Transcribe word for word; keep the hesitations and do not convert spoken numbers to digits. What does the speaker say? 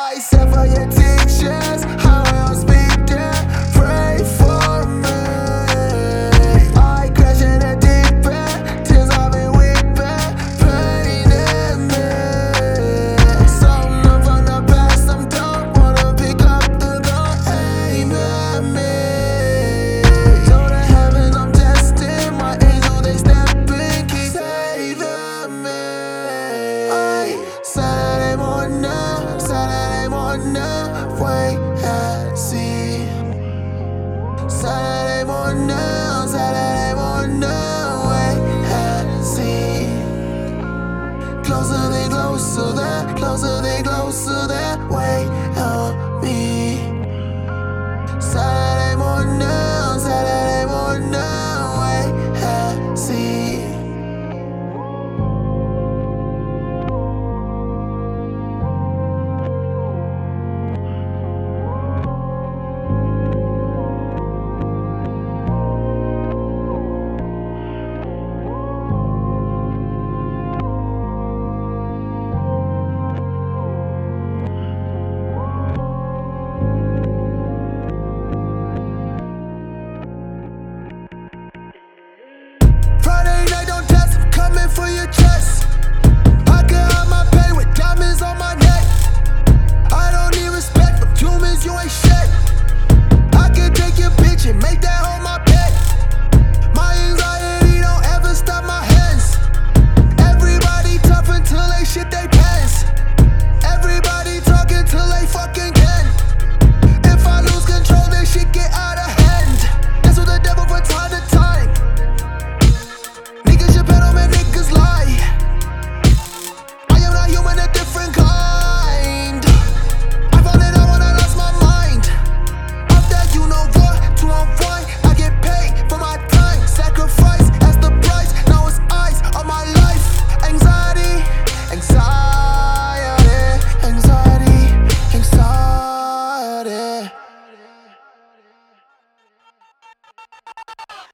Except for your teachers, how will speak there? Pray for me. I crash in the deep end, tears I've been weeping, pain in me. Something from the past, I'm done. Wanna pick up the gun, aim at me. To the heavens I'm destined, my angel they stepping, keep saving me. Ay, Saturday morning, Saturday morning, wait and see. Saturday morning, Saturday morning, wait and see. Closer they closer there, closer they closer there, wait